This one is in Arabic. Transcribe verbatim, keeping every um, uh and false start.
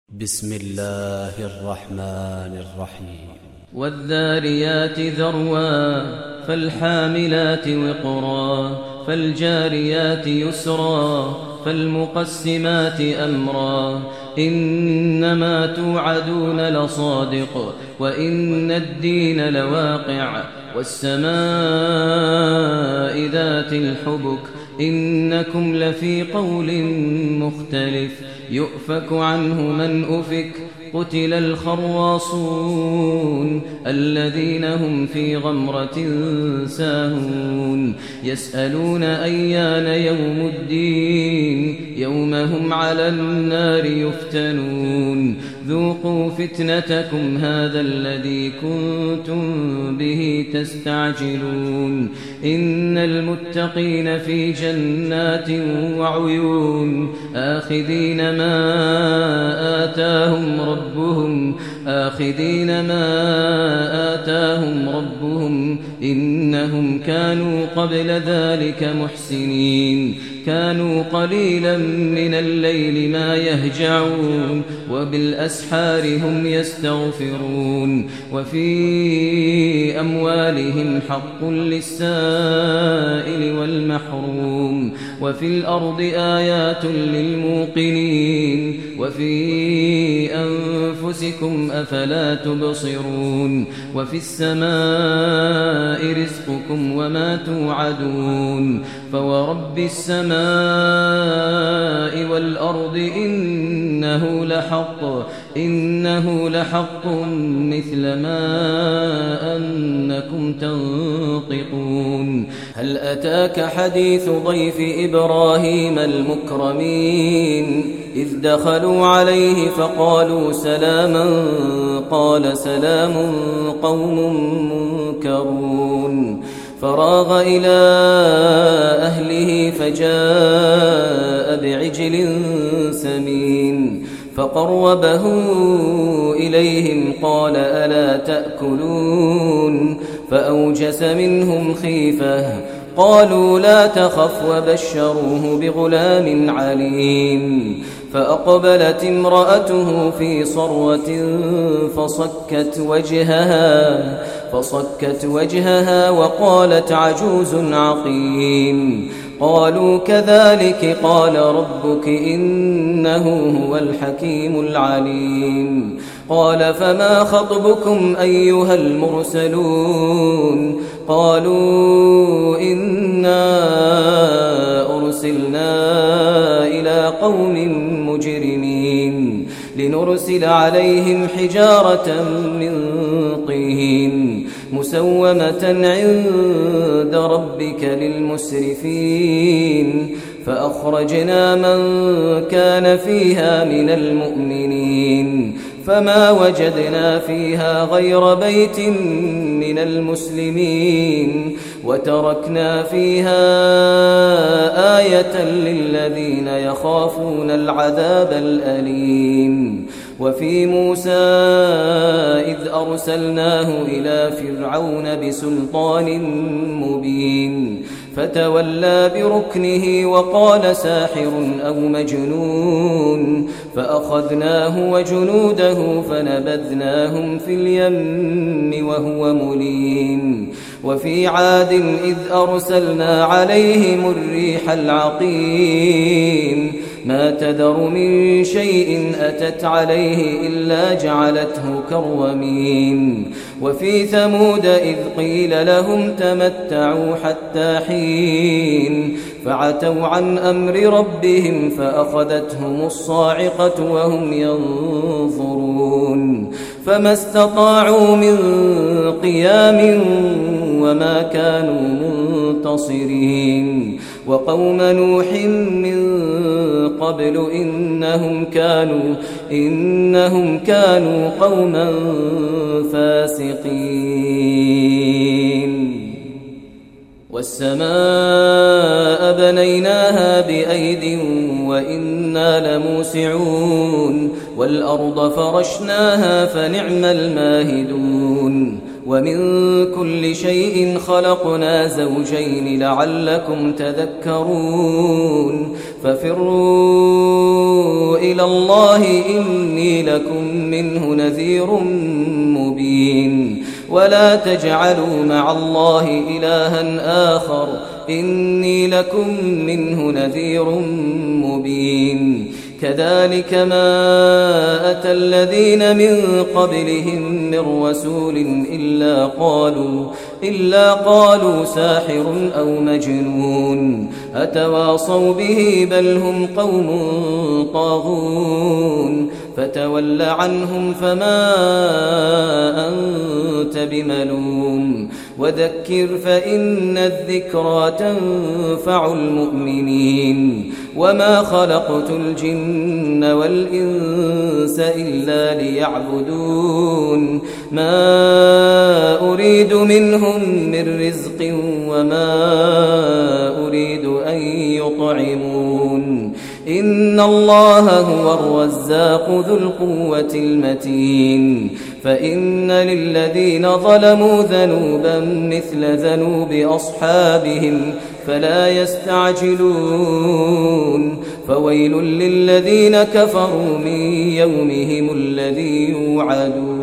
بسم الله الرحمن الرحيم والذاريات ذروا فالحاملات وقرا فالجاريات يسرا فالمقسمات أمرا إنما توعدون لصادق وإن الدين لواقع والسماء ذات الحبك إنكم لفي قول مختلف يؤفك عنه من أفك قتل الخراصون الذين هم في غمرة ساهون يسألون أيان يوم الدين يوم هم على النار يفتنون ذوقوا فتنتكم هذا الذي كنتم به تستعجلون إن المتقين في جنات وعيون آخذين ما آتاهم ربهم آخذين ما آتاهم ربهم إنهم كانوا قبل ذلك محسنين كانوا قليلا من الليل ما يهجعون وبالأسحار هم يستغفرون وفي أموالهم حق للسائل والمحروم وفي الأرض آيات للموقنين وفي أنفسكم أفلا تبصرون وفي السماء رزقكم وما توعدون فورب السماء والأرض إنه لحق إنه لحق مثل ما أنكم تنطقون هل أتاك حديث ضيف إبراهيم المكرمين إذ دخلوا عليه فقالوا سلاما قال سلام قوم منكرون فراغ إلى أهله فجاء بعجل سمين فقربه إليهم قال ألا تأكلون فأوجس منهم خيفة قالوا لا تخف وبشروه بغلام عليم فأقبلت امرأته في صروة فصكت وجهها فصكت وجهها وقالت عجوز عقيم قالوا كذلك قال ربك إنه هو الحكيم العليم قال فما خطبكم أيها المرسلون قالوا إنا أرسلنا إلى قوم مجرمين لنرسل عليهم حجارة من طين مسومة عند ربك للمسرفين فأخرجنا من كان فيها من المؤمنين فما وجدنا فيها غير بيت من المسلمين وتركنا فيها آية للذين يخافون العذاب الأليم وفي موسى إذ أرسلناه إلى فرعون بسلطان مبين فتولى بركنه وقال ساحر أو مجنون فأخذناه وجنوده فنبذناهم في اليم وهو مليم وفي عاد إذ أرسلنا عليهم الريح العقيم ما تذر من شيء أتت عليه إلا جعلته كالرميم وفي ثمود إذ قيل لهم تمتعوا حتى حين فعتوا عن أمر ربهم فأخذتهم الصاعقة وهم ينظرون فما استطاعوا من قيام وما كانوا منتصرين وقوم نوح من قبل إنهم كانوا إنهم كانوا قوما فاسقين والسماء بنيناها بأيد وإنا لموسعون والأرض فرشناها فنعم الماهدون ومن كل شيء خلقنا زوجين لعلكم تذكرون ففروا إلى الله إني لكم منه نذير مبين ولا تجعلوا مع الله إلها آخر إني لكم منه نذير مبين كذلك ما أتى الذين من قبلهم من رسول إلا قالوا, إلا قالوا ساحر أو مجنون أتواصوا به بل هم قوم طاغون فتول عنهم فما أنت بملوم وذكر فإن الذكرى تنفع المؤمنين وما خلقت الجن والإنس إلا ليعبدون ما أريد منهم من رزق وما أريد أن يطعمون إن الله هو الرزاق ذو القوة المتين فإن للذين ظلموا ذنوبا مثل ذنوب أصحابهم فلا يستعجلون فويل للذين كفروا من يومهم الذي يوعدون